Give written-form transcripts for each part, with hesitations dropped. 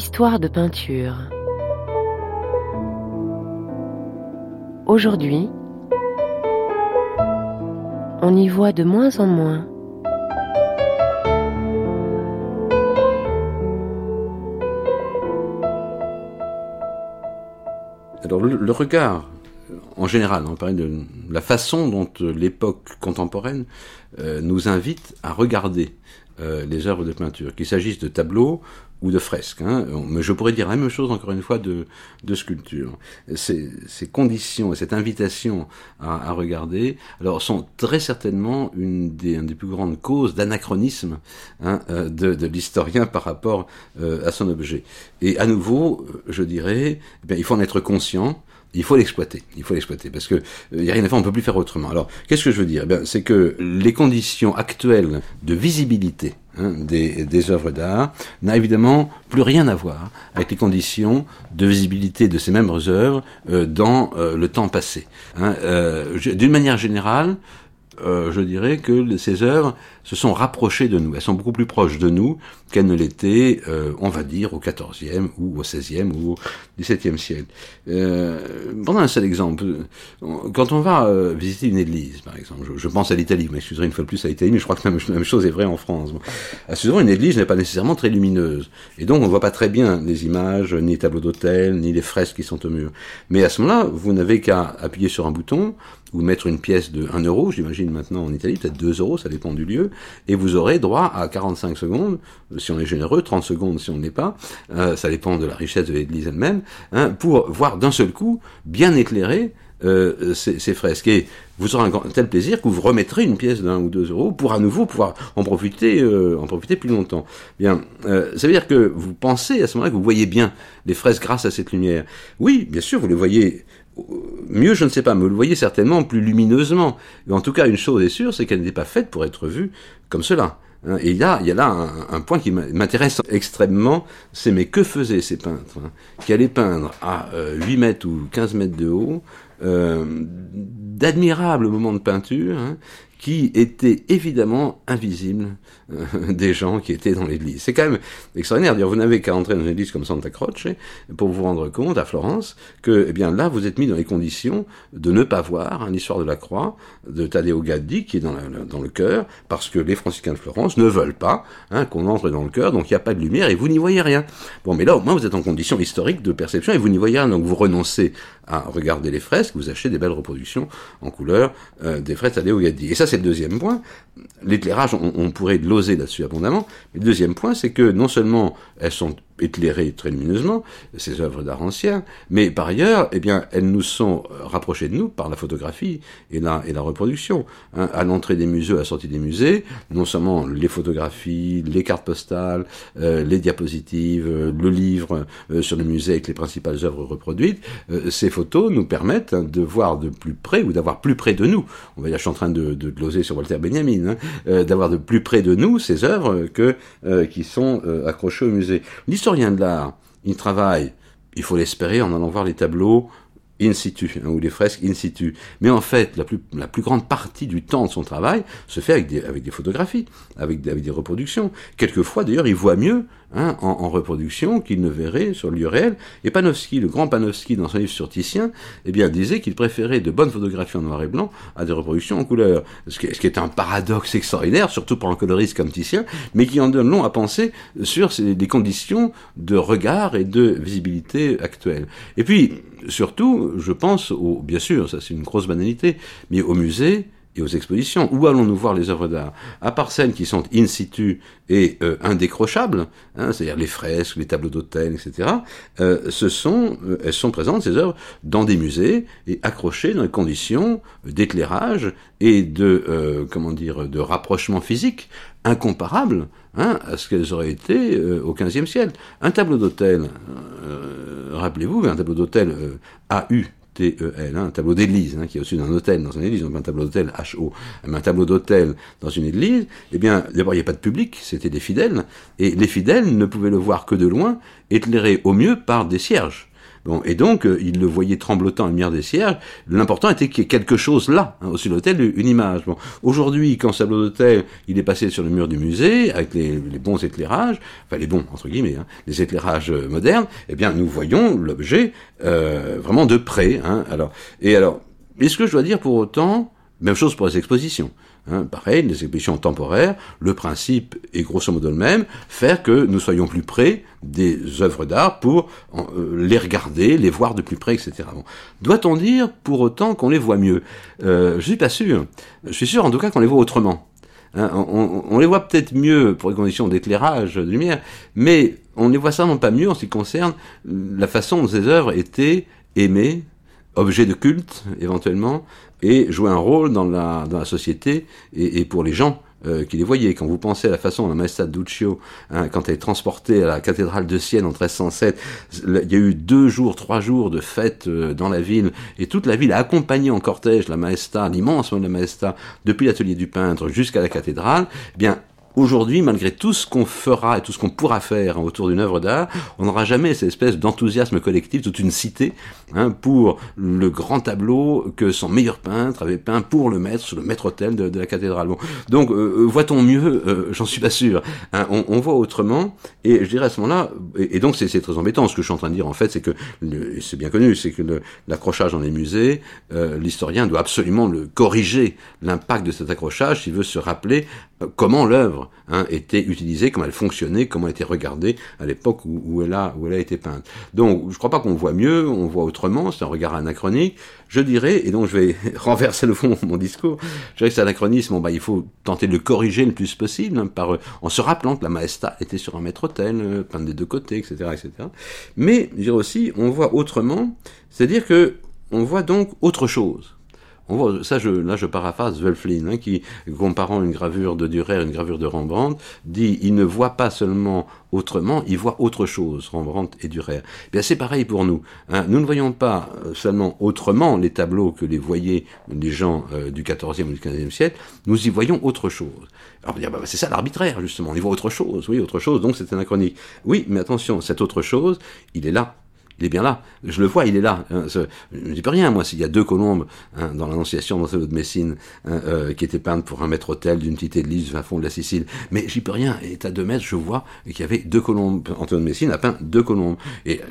Histoire de peinture. Aujourd'hui, on y voit de moins en moins. Alors le regard, en général, on parlait de la façon dont l'époque contemporaine nous invite à regarder les œuvres de peinture, qu'il s'agisse de tableaux ou de fresques. Mais je pourrais dire la même chose, encore une fois, de sculpture. Ces conditions et cette invitation à regarder, alors, sont très certainement une des plus grandes causes d'anachronisme de l'historien par rapport à son objet. Et à nouveau, je dirais, il faut en être conscient. Il faut l'exploiter, parce que y a rien à faire, on peut plus faire autrement. Alors, qu'est-ce que je veux dire ? C'est que les conditions actuelles de visibilité des œuvres d'art n'a évidemment plus rien à voir avec les conditions de visibilité de ces mêmes œuvres dans le temps passé. D'une manière générale, je dirais que ces œuvres se sont rapprochées de nous. Elles sont beaucoup plus proches de nous qu'elles ne l'étaient, on va dire, au XIVe ou au XVIe ou au XVIIe siècle. Prenons un seul exemple. Quand on va visiter une église, par exemple, je pense à l'Italie, vous m'excuserez une fois de plus à l'Italie, mais je crois que la même chose est vraie en France. Souvent, une église n'est pas nécessairement très lumineuse. Et donc, on ne voit pas très bien les images, ni les tableaux d'autel, ni les fresques qui sont au mur. Mais à ce moment-là, vous n'avez qu'à appuyer sur un bouton, ou mettre une pièce de 1 euro, j'imagine maintenant en Italie, peut-être 2 euros, ça dépend du lieu, et vous aurez droit à 45 secondes, si on est généreux, 30 secondes si on ne l'est pas, ça dépend de la richesse de l'église elle-même, pour voir d'un seul coup, bien éclairé, ces fresques. Et vous aurez un tel plaisir que vous remettrez une pièce d'1 ou 2 euros pour à nouveau pouvoir en profiter plus longtemps. Bien, ça veut dire que vous pensez à ce moment-là que vous voyez bien les fresques grâce à cette lumière. Oui, bien sûr, vous les voyez mieux, je ne sais pas, mais vous le voyez certainement plus lumineusement. Et en tout cas, une chose est sûre, c'est qu'elle n'était pas faite pour être vue comme cela. Et il y a là un point qui m'intéresse extrêmement, c'est mais que faisaient ces peintres qui allaient peindre à 8 mètres ou 15 mètres de haut, d'admirables moments de peinture, qui étaient évidemment invisibles des gens qui étaient dans l'église. C'est quand même extraordinaire. Vous n'avez qu'à entrer dans une église comme Santa Croce pour vous rendre compte, à Florence, que là, vous êtes mis dans les conditions de ne pas voir l'histoire de la croix de Taddeo Gaddi, qui est dans le chœur, parce que les franciscains de Florence ne veulent pas qu'on entre dans le chœur, donc il n'y a pas de lumière et vous n'y voyez rien. Bon, mais là, au moins, vous êtes en condition historique de perception et vous n'y voyez rien, donc vous renoncez à regarder les fresques, vous achetez des belles reproductions en couleur des fresques Taddeo Gaddi. Et ça, c'est le deuxième point. L'éclairage, on pourrait gloser là-dessus abondamment, mais le deuxième point, c'est que non seulement elles sont éclairées très lumineusement, ces œuvres d'art anciens, mais par ailleurs, elles nous sont rapprochées de nous par la photographie et la reproduction. À l'entrée des musées, à la sortie des musées, non seulement les photographies, les cartes postales, les diapositives, le livre sur le musée avec les principales œuvres reproduites, ces photos nous permettent de voir de plus près, ou d'avoir plus près de nous, on va dire, je suis en train de gloser sur Walter Benjamin, d'avoir de plus près de nous ces œuvres qui sont accrochées au musée. L'historien de l'art, il travaille, il faut l'espérer, en allant voir les tableaux in situ, ou les fresques in situ. Mais en fait, la plus grande partie du temps de son travail se fait avec des photographies, avec des reproductions. Quelquefois, d'ailleurs, il voit mieux en reproduction qu'il ne verrait sur le lieu réel. Et Panofsky, le grand Panofsky, dans son livre sur Titien, disait qu'il préférait de bonnes photographies en noir et blanc à des reproductions en couleur. Ce qui est un paradoxe extraordinaire, surtout pour un coloriste comme Titien, mais qui en donne long à penser sur les conditions de regard et de visibilité actuelles. Et puis, surtout, je pense, bien sûr, ça c'est une grosse banalité, mais au musée et aux expositions. Où allons-nous voir les œuvres d'art ? À part celles qui sont in situ et indécrochables, c'est-à-dire les fresques, les tableaux d'autel, etc., elles sont présentes, ces œuvres, dans des musées et accrochées dans des conditions d'éclairage et de rapprochement physique incomparables à ce qu'elles auraient été au XVe siècle. Un tableau d'autel, rappelez-vous, un tableau d'autel AUTEL, un tableau d'église, qui est au-dessus d'un hôtel dans une église, donc un tableau d'autel HO, mais un tableau d'autel dans une église, d'abord il n'y a pas de public, c'était des fidèles, et les fidèles ne pouvaient le voir que de loin, éclairés au mieux par des cierges. Bon, et donc, il le voyait tremblotant à la lumière des cierges. L'important était qu'il y ait quelque chose là, hein, au-dessus de l'autel, une image. Bon, aujourd'hui, quand ce tableau d'autel, il est passé sur le mur du musée, avec les bons éclairages, enfin les bons, entre guillemets, hein, les éclairages modernes, eh bien, nous voyons l'objet vraiment de près. Hein, alors, est-ce que je dois dire pour autant, même chose pour les expositions, hein, pareil, les expositions temporaires, le principe est grosso modo le même, faire que nous soyons plus près des œuvres d'art pour les regarder, les voir de plus près, etc. Bon. Doit-on dire pour autant qu'on les voit mieux? Je suis pas sûr. Je suis sûr en tout cas qu'on les voit autrement. Hein, on les voit peut-être mieux pour les conditions d'éclairage, de lumière, mais on ne les voit certainement pas mieux en ce qui concerne la façon dont ces œuvres étaient aimées, objets de culte éventuellement, et jouer un rôle dans la société et pour les gens qui les voyaient. Quand vous pensez à la façon dont la Maestà de Duccio, hein, quand elle est transportée à la cathédrale de Sienne en 1307, il y a eu 3 jours de fête dans la ville, et toute la ville a accompagné en cortège la Maestà, l'immense la Maestà, depuis l'atelier du peintre jusqu'à la cathédrale. Eh bien, aujourd'hui, malgré tout ce qu'on fera et tout ce qu'on pourra faire, hein, autour d'une œuvre d'art, on n'aura jamais cette espèce d'enthousiasme collectif, toute une cité, hein, pour le grand tableau que son meilleur peintre avait peint pour le maître, sur le maître-autel de la cathédrale. Bon. Donc, voit-on mieux? J'en suis pas sûr. Hein, on voit autrement, et je dirais à ce moment-là, et donc c'est très embêtant. Ce que je suis en train de dire, en fait, c'est que, c'est bien connu, c'est que l'accrochage dans les musées, l'historien doit absolument le corriger, l'impact de cet accrochage, s'il veut se rappeler comment l'œuvre, hein, était utilisée, comment elle fonctionnait, comment elle était regardée à l'époque où elle a été peinte. Donc, je crois pas qu'on voit mieux, on voit autrement, c'est un regard anachronique. Je dirais, et donc je vais renverser le fond de mon discours, je dirais que cet anachronisme, il faut tenter de le corriger le plus possible, hein, en se rappelant que la Maestà était sur un maître-autel, peinte des deux côtés, etc., etc. Mais, je dirais aussi, on voit autrement, c'est-à-dire que on voit donc autre chose. On voit, ça, là, je paraphrase Wölfflin, hein, qui, comparant une gravure de Dürer et une gravure de Rembrandt, dit, il ne voit pas seulement autrement, il voit autre chose, Rembrandt et Dürer. Bien, c'est pareil pour nous. Hein. Nous ne voyons pas seulement autrement les tableaux que les voyaient les gens du XIVe ou du XVe siècle, nous y voyons autre chose. Alors, on va dire, c'est ça l'arbitraire, justement, on y voit autre chose, oui, autre chose, donc c'est anachronique. Oui, mais attention, cette autre chose, il est là. Il est bien là. Je le vois, il est là. Je ne dis pas rien, moi, s'il y a 2 colombes, hein, dans l'Annonciation d'Anselmo de Messine, hein, qui étaient peintes pour un maître-autel d'une petite église du fin fond de la Sicile. Mais j'y peux rien. Et à 2 mètres, je vois qu'il y avait 2 colombes. Anselmo de Messine a peint 2 colombes. Et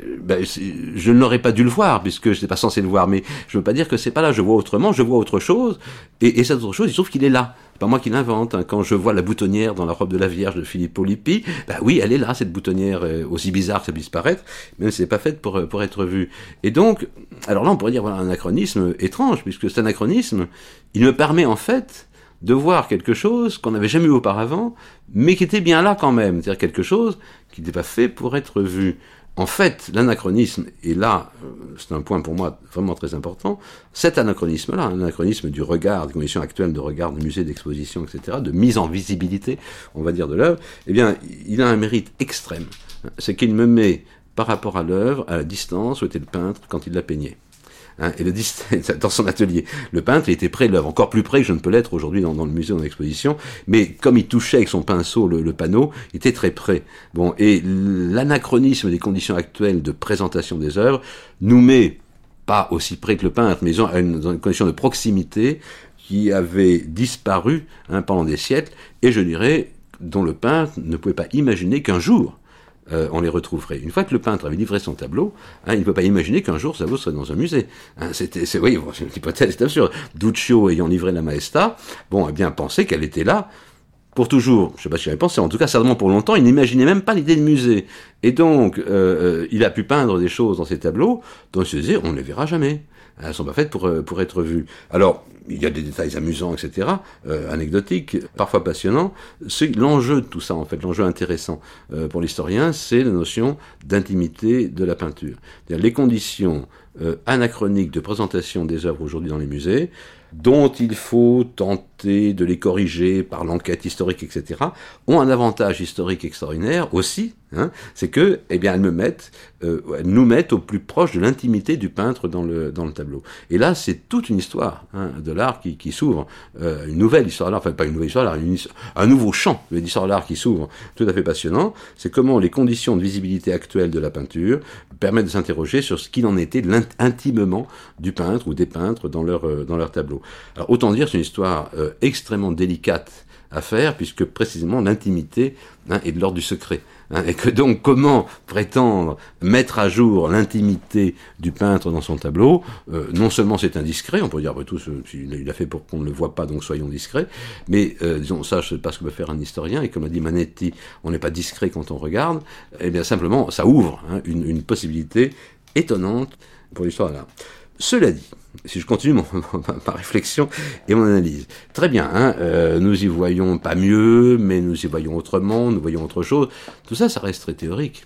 je n'aurais pas dû le voir, puisque je n'étais pas censé le voir. Mais je veux pas dire que c'est pas là. Je vois autrement, je vois autre chose. Et cette autre chose, il se trouve qu'il est là. C'est pas moi qui l'invente. Hein. Quand je vois la boutonnière dans la robe de la Vierge de Filippo Lippi, oui, elle est là, cette boutonnière, aussi bizarre que ça puisse paraître, même si c'est pas faite pour être vue. Et donc, alors là, on pourrait dire, voilà, un anachronisme étrange, puisque cet anachronisme, il me permet en fait de voir quelque chose qu'on n'avait jamais vu auparavant, mais qui était bien là quand même. C'est-à-dire quelque chose qui n'était pas fait pour être vu. En fait, l'anachronisme, et là, c'est un point pour moi vraiment très important, cet anachronisme-là, l'anachronisme du regard, des conditions actuelles de regard, de musée, d'exposition, etc., de mise en visibilité, on va dire, de l'œuvre, eh bien, il a un mérite extrême. C'est qu'il me met, par rapport à l'œuvre, à la distance où était le peintre quand il la peignait. Hein, et dans son atelier. Le peintre, il était près de l'œuvre, encore plus près que je ne peux l'être aujourd'hui dans le musée, dans l'exposition, mais comme il touchait avec son pinceau le panneau, il était très près. Bon, et l'anachronisme des conditions actuelles de présentation des œuvres nous met pas aussi près que le peintre, mais dans une condition de proximité qui avait disparu, hein, pendant des siècles, et je dirais, dont le peintre ne pouvait pas imaginer qu'un jour, on les retrouverait. Une fois que le peintre avait livré son tableau, hein, il ne peut pas imaginer qu'un jour, ce tableau serait dans un musée. Hein, c'est une hypothèse, c'est absurde. Duccio ayant livré la Maestà, a bien pensé qu'elle était là pour toujours. Je ne sais pas si j'avais pensé, en tout cas, certainement pour longtemps, il n'imaginait même pas l'idée de musée. Et donc, il a pu peindre des choses dans ses tableaux dont il se disait, on ne les verra jamais. Elles ne sont pas faites pour être vues. Alors, il y a des détails amusants, etc., anecdotiques, parfois passionnants. L'enjeu de tout ça, en fait, l'enjeu intéressant pour l'historien, c'est la notion d'intimité de la peinture. C'est-à-dire les conditions anachroniques de présentation des œuvres aujourd'hui dans les musées, dont il faut tenter de les corriger par l'enquête historique, etc., ont un avantage historique extraordinaire aussi, hein, c'est que, eh bien, elles nous mettent au plus proche de l'intimité du peintre dans le tableau. Et là, c'est toute une histoire, hein, de l'art qui s'ouvre, une nouvelle histoire de l'art, enfin pas une nouvelle histoire de l'art, un nouveau champ d'histoire de l'art qui s'ouvre, tout à fait passionnant. C'est comment les conditions de visibilité actuelles de la peinture permettent de s'interroger sur ce qu'il en était intimement du peintre ou des peintres dans leur tableau. Alors autant dire, c'est une histoire extrêmement délicate à faire, puisque précisément l'intimité, hein, est de l'ordre du secret. Hein, et que donc comment prétendre mettre à jour l'intimité du peintre dans son tableau, non seulement c'est indiscret, on peut dire après tout, il a fait pour qu'on ne le voit pas, donc soyons discrets, mais disons ça, je ne sais pas ce que peut faire un historien, et comme a dit Manetti, on n'est pas discret quand on regarde, et bien simplement ça ouvre, hein, une possibilité étonnante pour l'histoire de l'art. Cela dit, si je continue ma réflexion et mon analyse, très bien, hein, nous y voyons pas mieux, mais nous y voyons autrement, nous voyons autre chose. Tout ça, ça reste très théorique.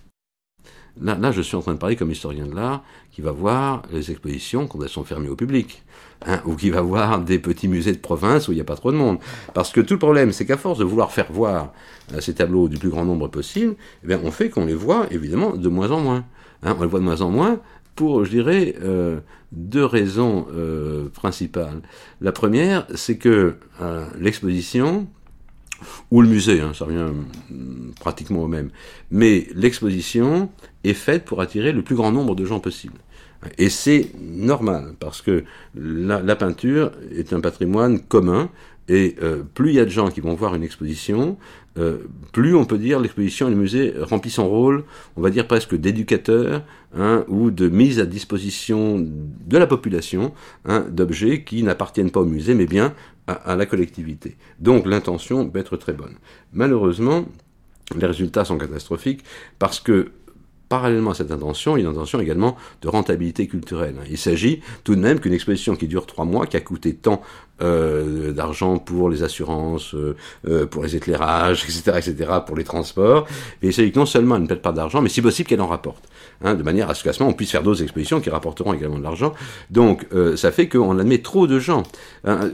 Là, je suis en train de parler comme historien de l'art qui va voir les expositions quand elles sont fermées au public, hein, ou qui va voir des petits musées de province où il n'y a pas trop de monde. Parce que tout le problème, c'est qu'à force de vouloir faire voir ces tableaux du plus grand nombre possible, eh bien, on fait qu'on les voit, évidemment, de moins en moins. Hein, on les voit de moins en moins pour, je dirais, deux raisons principales. La première, c'est que l'exposition, ou le musée, hein, ça revient pratiquement au même, mais l'exposition est faite pour attirer le plus grand nombre de gens possible. Et c'est normal, parce que la peinture est un patrimoine commun, et plus il y a de gens qui vont voir une exposition, plus on peut dire l'exposition et le musée remplit son rôle, on va dire presque d'éducateur, hein, ou de mise à disposition de la population, hein, d'objets qui n'appartiennent pas au musée, mais bien à la collectivité. Donc l'intention peut être très bonne. Malheureusement, les résultats sont catastrophiques, parce que parallèlement à cette intention, il y a une intention également de rentabilité culturelle. Il s'agit tout de même qu'une exposition qui dure 3 mois, qui a coûté tant d'argent pour les assurances, pour les éclairages, etc., pour les transports, et il s'agit que non seulement elle ne pète pas d'argent, mais si possible qu'elle en rapporte, hein, de manière à ce qu'à ce moment on puisse faire d'autres expositions qui rapporteront également de l'argent. Donc ça fait qu'on admet trop de gens. Hein,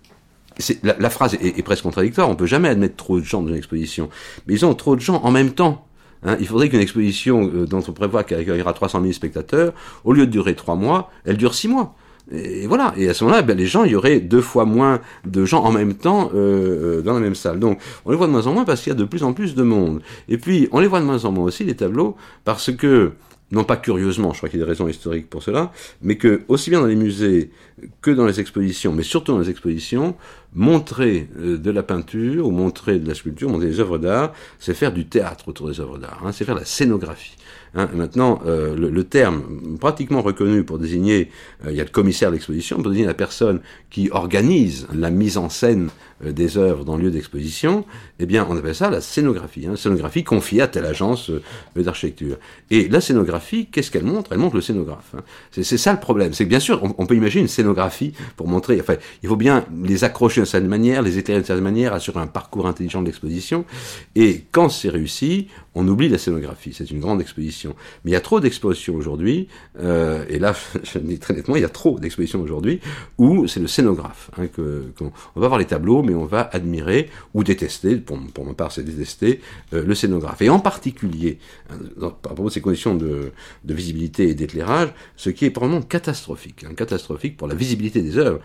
la phrase est presque contradictoire, on ne peut jamais admettre trop de gens dans une exposition, mais ils ont trop de gens en même temps. Hein, il faudrait qu'une exposition dont on prévoit qu'elle accueillera 300 000 spectateurs, au lieu de durer 3 mois, elle dure 6 mois. Et voilà. Et à ce moment-là, ben, les gens, il y aurait 2 fois moins de gens en même temps dans la même salle. Donc, on les voit de moins en moins parce qu'il y a de plus en plus de monde. Et puis, on les voit de moins en moins aussi, les tableaux, parce que, non pas curieusement, je crois qu'il y a des raisons historiques pour cela, mais que, aussi bien dans les musées que dans les expositions, mais surtout dans les expositions, montrer de la peinture, ou montrer de la sculpture, montrer des œuvres d'art, c'est faire du théâtre autour des œuvres d'art, hein, c'est faire la scénographie. Hein, maintenant, le terme pratiquement reconnu pour désigner, il y a le commissaire de l'exposition, pour désigner la personne qui organise la mise en scène des œuvres dans le lieu d'exposition, eh bien, on appelle ça la scénographie. Hein, scénographie confiée à telle agence d'architecture. Et la scénographie, qu'est-ce qu'elle montre ? Elle montre le scénographe. Hein. C'est ça le problème. C'est que bien sûr, on peut imaginer une scénographie pour montrer, enfin, il faut bien les accrocher d'une certaine manière, les éclairer d'une certaine manière, assurer un parcours intelligent de l'exposition. Et quand c'est réussi, on oublie la scénographie. C'est une grande exposition. Mais il y a trop d'expositions aujourd'hui, et là, je le dis très nettement, il y a trop d'expositions aujourd'hui où c'est le scénographe. Hein, on va voir les tableaux, mais on va admirer ou détester, pour ma part c'est détester, le scénographe. Et en particulier, par rapport à ces conditions de visibilité et d'éclairage, ce qui est probablement catastrophique, hein, catastrophique pour la visibilité des œuvres,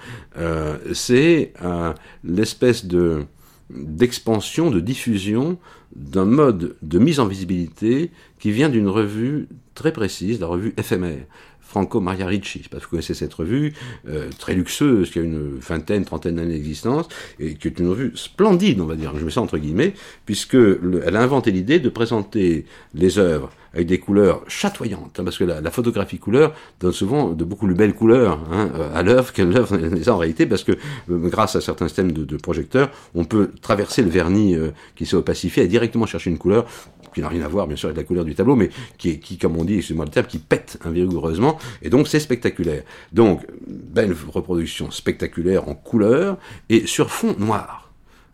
c'est l'espèce d'expansion, de diffusion d'un mode de mise en visibilité qui vient d'une revue très précise, la revue Éphémère, Franco Maria Ricci. Je ne sais pas si vous connaissez cette revue, très luxueuse, qui a une vingtaine, trentaine d'années d'existence, et qui est une revue splendide, on va dire, je mets ça entre guillemets, puisqu'elle a inventé l'idée de présenter les œuvres avec des couleurs chatoyantes, hein, parce que la photographie couleur donne souvent de beaucoup plus belles couleurs, hein, à l'œuvre qu'elle l'œuvre n'est en réalité, parce que grâce à certains systèmes de projecteurs, on peut traverser le vernis qui s'est opacifié et directement chercher une couleur qui n'a rien à voir bien sûr avec la couleur du tableau, mais qui comme on dit, excusez-moi le terme, qui pète vigoureusement, et donc c'est spectaculaire. Donc, belle reproduction spectaculaire en couleur, et sur fond noir.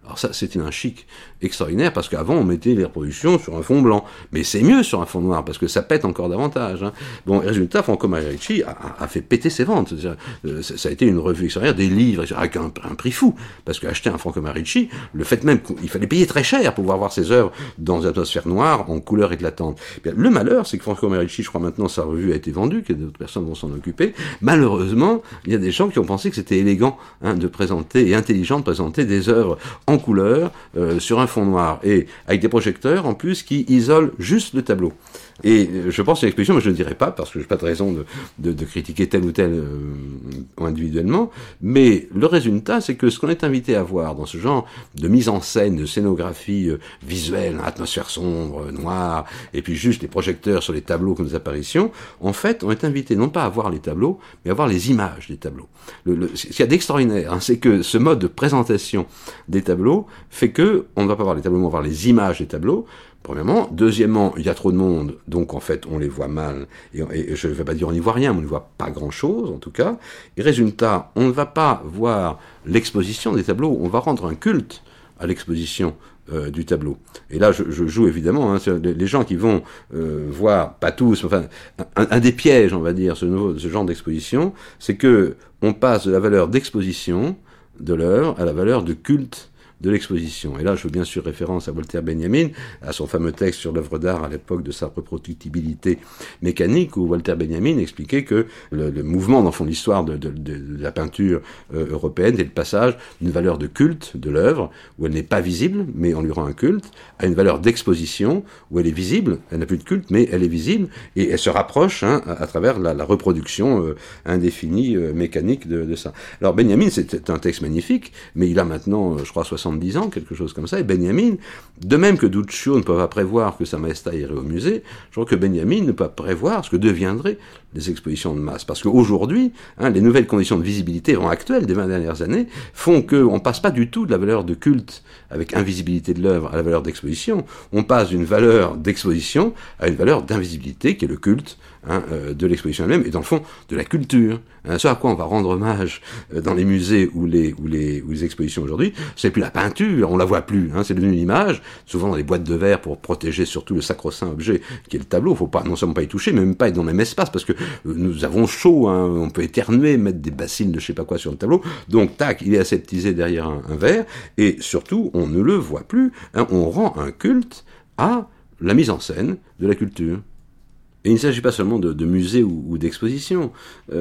Alors ça, c'était un chic extraordinaire, parce qu'avant, on mettait les reproductions sur un fond blanc. Mais c'est mieux sur un fond noir, parce que ça pète encore davantage. Hein. Bon, résultat, Franco Mariachi a fait péter ses ventes. Ça a été une revue extraordinaire, des livres, avec un prix fou. Parce qu'acheter un Franco Mariachi, le fait même qu'il fallait payer très cher pour pouvoir voir ses œuvres dans une atmosphère noire, en couleur éclatante. Bien, le malheur, c'est que Franco Mariachi, je crois maintenant, sa revue a été vendue, que d'autres personnes vont s'en occuper. Malheureusement, il y a des gens qui ont pensé que c'était élégant de présenter, et intelligent de présenter des œuvres en couleur, sur un fond noir, et avec des projecteurs, en plus, qui isolent juste le tableau. Et je pense à l'exposition, mais je ne dirais pas, parce que je n'ai pas de raison de critiquer tel ou tel individuellement, mais le résultat, c'est que ce qu'on est invité à voir dans ce genre de mise en scène, de scénographie visuelle, atmosphère sombre, noire, et puis juste des projecteurs sur les tableaux comme des apparitions, en fait, on est invité non pas à voir les tableaux, mais à voir les images des tableaux. Ce qu'il y a d'extraordinaire, c'est que ce mode de présentation des tableaux fait que on ne va pas voir les tableaux, mais on va voir les images des tableaux. Premièrement. Deuxièmement, il y a trop de monde, donc en fait, on les voit mal. Et je ne vais pas dire on n'y voit rien, mais on ne voit pas grand-chose, en tout cas. Et résultat, on ne va pas voir l'exposition des tableaux, on va rendre un culte à l'exposition du tableau. Et là, je joue évidemment, les gens qui vont voir, pas tous, enfin, un des pièges, on va dire, ce genre d'exposition, c'est que on passe de la valeur d'exposition de l'œuvre à la valeur de culte de l'exposition. Et là, je fais bien sûr référence à Walter Benjamin, à son fameux texte sur l'œuvre d'art à l'époque de sa reproductibilité mécanique, où Walter Benjamin expliquait que le mouvement, dans le fond, de l'histoire de la peinture européenne, est le passage d'une valeur de culte de l'œuvre, où elle n'est pas visible, mais on lui rend un culte, à une valeur d'exposition, où elle est visible, elle n'a plus de culte, mais elle est visible, et elle se rapproche à travers la reproduction indéfinie, mécanique de ça. Alors Benjamin, c'est un texte magnifique, mais il a maintenant, je crois, 70 ans, quelque chose comme ça, et Benjamin, de même que Duccio ne peut pas prévoir que Sa Majesté irait au musée, je crois que Benjamin ne peut pas prévoir ce que deviendraient les expositions de masse. Parce qu'aujourd'hui, les nouvelles conditions de visibilité actuelles des 20 dernières années font qu'on ne passe pas du tout de la valeur de culte avec invisibilité de l'œuvre à la valeur d'exposition. On passe d'une valeur d'exposition à une valeur d'invisibilité qui est le culte de l'exposition elle-même, et dans le fond, de la culture. Ce à quoi on va rendre hommage dans les musées ou les expositions aujourd'hui, c'est plus la peinture, on la voit plus, c'est devenu une image, souvent dans les boîtes de verre pour protéger surtout le sacro-saint objet qui est le tableau. Faut pas, non seulement pas y toucher, mais même pas être dans le même espace, parce que nous avons chaud, on peut éternuer, mettre des bassines de je sais pas quoi sur le tableau, donc tac, il est aseptisé derrière un verre, et surtout, on ne le voit plus, on rend un culte à la mise en scène de la culture. Et il ne s'agit pas seulement de musées ou d'expositions.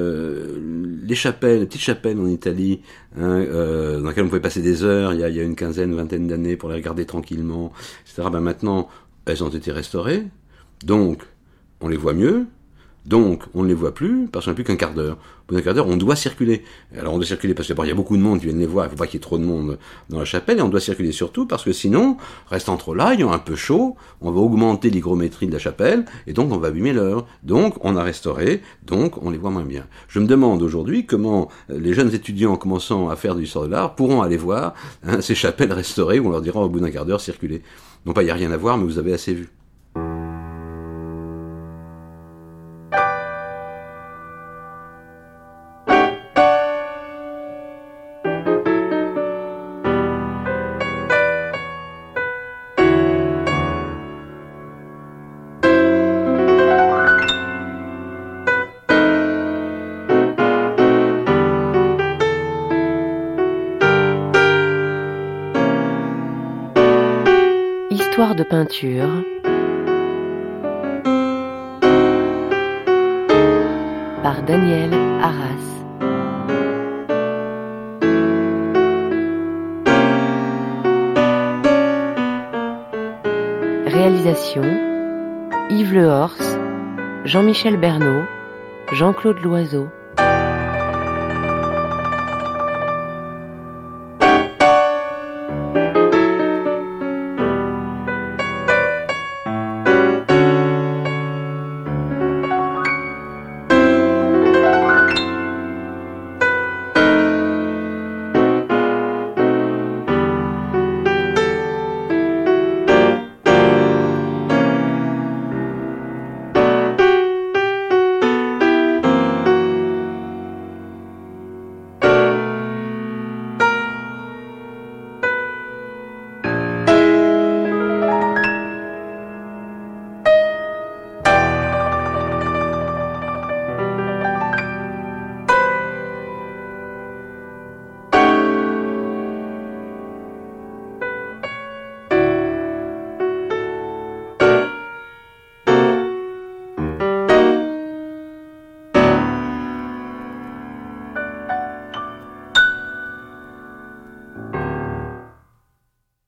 Les chapelles, les petites chapelles en Italie, dans lesquelles on pouvait passer des heures il y a une quinzaine, vingtaine d'années pour les regarder tranquillement, etc. Maintenant, elles ont été restaurées, donc on les voit mieux, donc on ne les voit plus parce qu'on n'a plus qu'un quart d'heure. Au bout d'un quart d'heure, on doit circuler. Alors on doit circuler parce que d'abord il y a beaucoup de monde qui viennent les voir, il ne faut pas qu'il y ait trop de monde dans la chapelle, et on doit circuler surtout parce que sinon, restant trop là, ayant un peu chaud, on va augmenter l'hygrométrie de la chapelle, et donc on va abîmer l'heure. Donc on a restauré, donc on les voit moins bien. Je me demande aujourd'hui comment les jeunes étudiants commençant à faire de l'histoire de l'art pourront aller voir ces chapelles restaurées, où on leur dira au bout d'un quart d'heure, circuler. Non pas il n'y a rien à voir, mais vous avez assez vu. Histoire de peinture par Daniel Arras. Réalisation Yves Lehorst, Jean-Michel Bernot, Jean-Claude Loiseau.